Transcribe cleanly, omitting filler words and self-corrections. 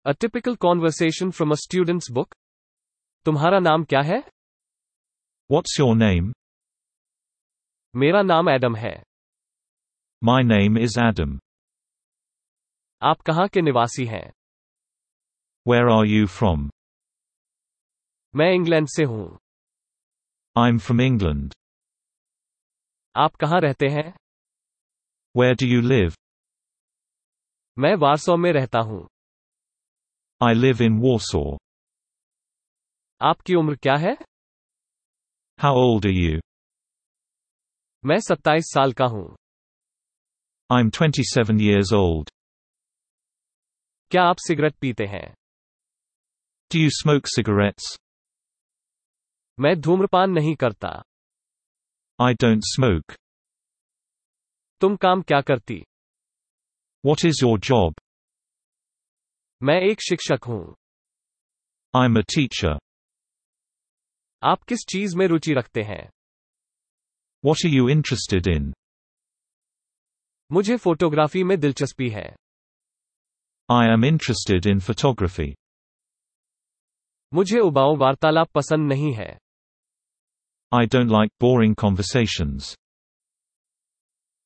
A typical conversation from a student's book. तुम्हारा नाम क्या है? What's your name? मेरा नाम एडम है। My name is Adam. आप कहाँ के निवासी हैं? Where are you from? मैं इंग्लैंड से हूँ। I'm from England. आप कहाँ रहते हैं? Where do you live? मैं वारसो में रहता हूँ। I live in Warsaw. आपकी उम्र क्या है? How old are you? मैं 27 साल का हूँ। I'm 27 years old. क्या आप सिगरेट पीते हैं? Do you smoke cigarettes? मैं धूम्रपान नहीं करता। I don't smoke. तुम काम क्या करती? What is your job? मैं एक शिक्षक हूँ। I'm a teacher. आप किस चीज में रुचि रखते हैं? What are you interested in? मुझे फोटोग्राफी में दिलचस्पी है। I am interested in photography. मुझे उबाऊ वार्तालाप पसंद नहीं है। I don't like boring conversations.